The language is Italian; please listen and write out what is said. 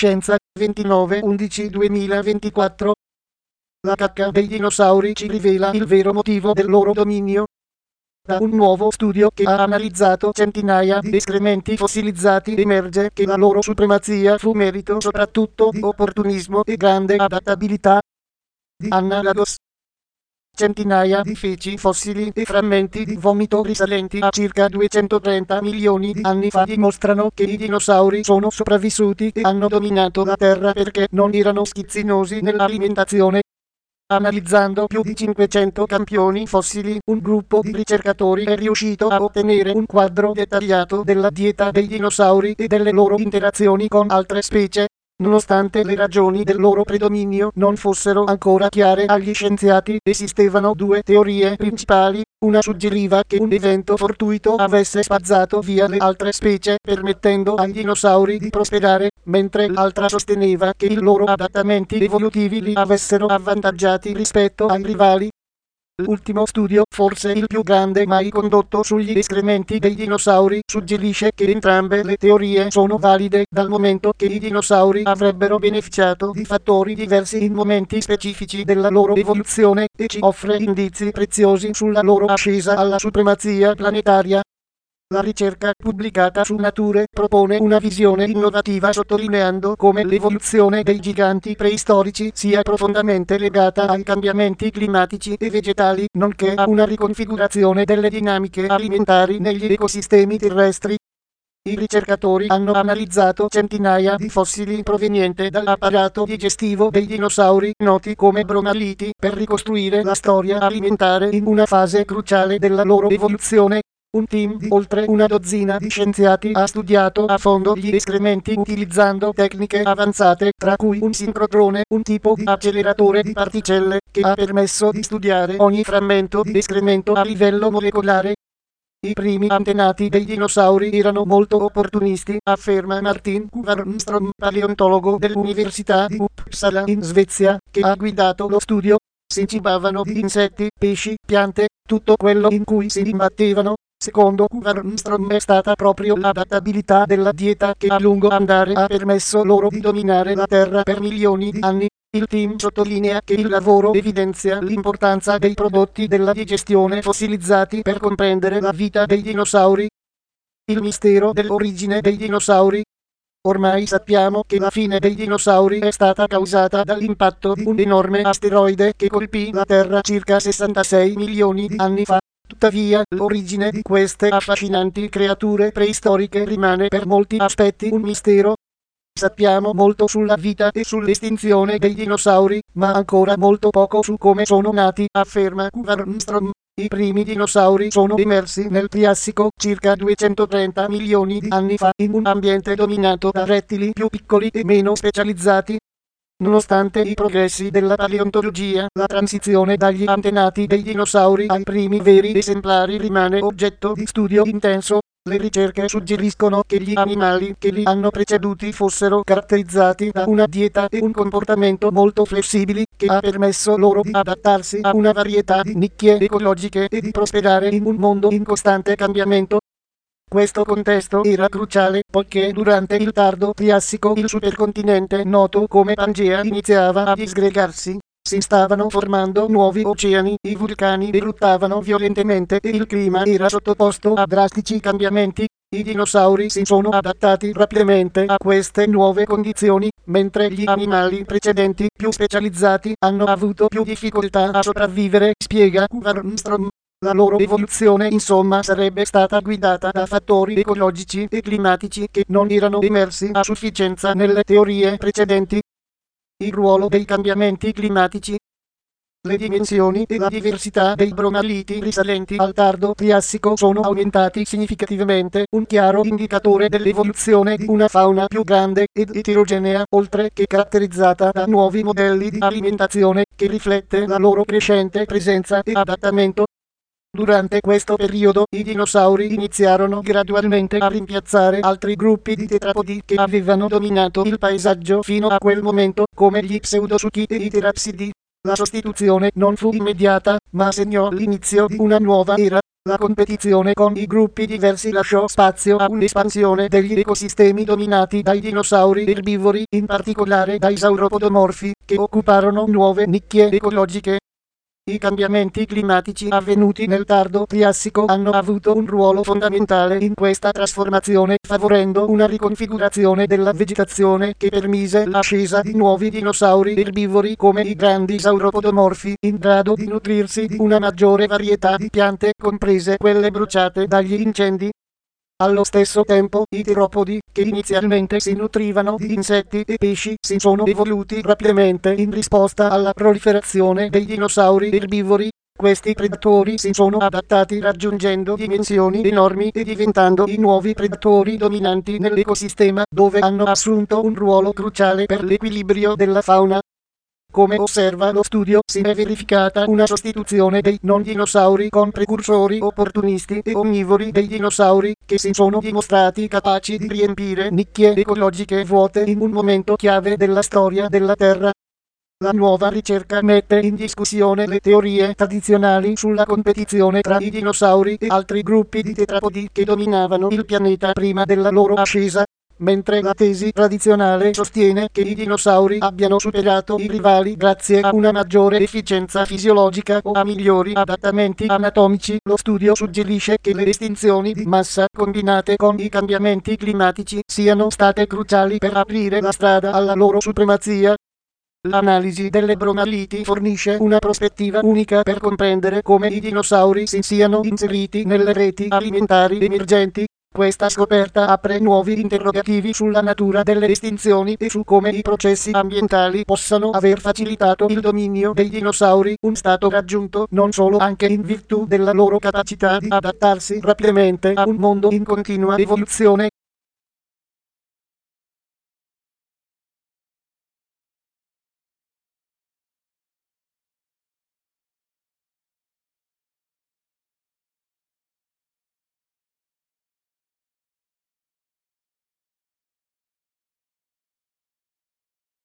Scienza, 29/11/2024. La cacca dei dinosauri ci rivela il vero motivo del loro dominio. Da un nuovo studio che ha analizzato centinaia di escrementi fossilizzati emerge che la loro supremazia fu merito soprattutto di opportunismo e grande adattabilità. Anna Lagos. Centinaia di feci fossili e frammenti di vomito risalenti a circa 230 milioni di anni fa dimostrano che i dinosauri sono sopravvissuti e hanno dominato la Terra perché non erano schizzinosi nell'alimentazione. Analizzando più di 500 campioni fossili, un gruppo di ricercatori è riuscito a ottenere un quadro dettagliato della dieta dei dinosauri e delle loro interazioni con altre specie. Nonostante le ragioni del loro predominio non fossero ancora chiare agli scienziati, esistevano due teorie principali. Una suggeriva che un evento fortuito avesse spazzato via le altre specie, permettendo ai dinosauri di prosperare, mentre l'altra sosteneva che i loro adattamenti evolutivi li avessero avvantaggiati rispetto ai rivali. L'ultimo studio, forse il più grande mai condotto sugli escrementi dei dinosauri, suggerisce che entrambe le teorie sono valide, dal momento che i dinosauri avrebbero beneficiato di fattori diversi in momenti specifici della loro evoluzione, e ci offre indizi preziosi sulla loro ascesa alla supremazia planetaria. La ricerca pubblicata su Nature propone una visione innovativa sottolineando come l'evoluzione dei giganti preistorici sia profondamente legata ai cambiamenti climatici e vegetali, nonché a una riconfigurazione delle dinamiche alimentari negli ecosistemi terrestri. I ricercatori hanno analizzato centinaia di fossili provenienti dall'apparato digestivo dei dinosauri, noti come bromaliti, per ricostruire la storia alimentare in una fase cruciale della loro evoluzione. Un team di oltre una dozzina di scienziati ha studiato a fondo gli escrementi utilizzando tecniche avanzate, tra cui un sincrotrone, un tipo di acceleratore di particelle, che ha permesso di studiare ogni frammento di escremento a livello molecolare. I primi antenati dei dinosauri erano molto opportunisti, afferma Martin Kvarnström, paleontologo dell'Università di Uppsala in Svezia, che ha guidato lo studio. Si cibavano di insetti, pesci, piante, tutto quello in cui si imbattevano. Secondo Kvarnström è stata proprio l'adattabilità della dieta che a lungo andare ha permesso loro di dominare la Terra per milioni di anni. Il team sottolinea che il lavoro evidenzia l'importanza dei prodotti della digestione fossilizzati per comprendere la vita dei dinosauri. Il mistero dell'origine dei dinosauri. Ormai sappiamo che la fine dei dinosauri è stata causata dall'impatto di un enorme asteroide che colpì la Terra circa 66 milioni di anni fa. Tuttavia, l'origine di queste affascinanti creature preistoriche rimane per molti aspetti un mistero. Sappiamo molto sulla vita e sull'estinzione dei dinosauri, ma ancora molto poco su come sono nati, afferma Kvarnström. I primi dinosauri sono emersi nel Triassico, circa 230 milioni di anni fa, in un ambiente dominato da rettili più piccoli e meno specializzati. Nonostante i progressi della paleontologia, la transizione dagli antenati dei dinosauri ai primi veri esemplari rimane oggetto di studio intenso. Le ricerche suggeriscono che gli animali che li hanno preceduti fossero caratterizzati da una dieta e un comportamento molto flessibili, che ha permesso loro di adattarsi a una varietà di nicchie ecologiche e di prosperare in un mondo in costante cambiamento. Questo contesto era cruciale, poiché durante il tardo Triassico il supercontinente noto come Pangea iniziava a disgregarsi. Si stavano formando nuovi oceani, i vulcani eruttavano violentemente e il clima era sottoposto a drastici cambiamenti. I dinosauri si sono adattati rapidamente a queste nuove condizioni, mentre gli animali precedenti, più specializzati, hanno avuto più difficoltà a sopravvivere, spiega Kvarnström. La loro evoluzione insomma sarebbe stata guidata da fattori ecologici e climatici che non erano emersi a sufficienza nelle teorie precedenti. Il ruolo dei cambiamenti climatici. Le dimensioni e la diversità dei bromaliti risalenti al tardo Triassico sono aumentati significativamente, un chiaro indicatore dell'evoluzione di una fauna più grande ed eterogenea, oltre che caratterizzata da nuovi modelli di alimentazione, che riflette la loro crescente presenza e adattamento. Durante questo periodo, i dinosauri iniziarono gradualmente a rimpiazzare altri gruppi di tetrapodi che avevano dominato il paesaggio fino a quel momento, come gli pseudosuchi e i terapsidi. La sostituzione non fu immediata, ma segnò l'inizio di una nuova era. La competizione con i gruppi diversi lasciò spazio a un'espansione degli ecosistemi dominati dai dinosauri erbivori, in particolare dai sauropodomorfi, che occuparono nuove nicchie ecologiche. I cambiamenti climatici avvenuti nel tardo Triassico hanno avuto un ruolo fondamentale in questa trasformazione, favorendo una riconfigurazione della vegetazione che permise l'ascesa di nuovi dinosauri erbivori come i grandi sauropodomorfi, in grado di nutrirsi di una maggiore varietà di piante, comprese quelle bruciate dagli incendi. Allo stesso tempo, i teropodi, che inizialmente si nutrivano di insetti e pesci, si sono evoluti rapidamente in risposta alla proliferazione dei dinosauri erbivori. Questi predatori si sono adattati raggiungendo dimensioni enormi e diventando i nuovi predatori dominanti nell'ecosistema, dove hanno assunto un ruolo cruciale per l'equilibrio della fauna. Come osserva lo studio, si è verificata una sostituzione dei non-dinosauri con precursori opportunisti e onnivori dei dinosauri, che si sono dimostrati capaci di riempire nicchie ecologiche vuote in un momento chiave della storia della Terra. La nuova ricerca mette in discussione le teorie tradizionali sulla competizione tra i dinosauri e altri gruppi di tetrapodi che dominavano il pianeta prima della loro ascesa. Mentre la tesi tradizionale sostiene che i dinosauri abbiano superato i rivali grazie a una maggiore efficienza fisiologica o a migliori adattamenti anatomici, lo studio suggerisce che le estinzioni di massa combinate con i cambiamenti climatici siano state cruciali per aprire la strada alla loro supremazia. L'analisi delle bromaliti fornisce una prospettiva unica per comprendere come i dinosauri si siano inseriti nelle reti alimentari emergenti. Questa scoperta apre nuovi interrogativi sulla natura delle estinzioni e su come i processi ambientali possano aver facilitato il dominio dei dinosauri, un stato raggiunto non solo anche in virtù della loro capacità di adattarsi rapidamente a un mondo in continua evoluzione.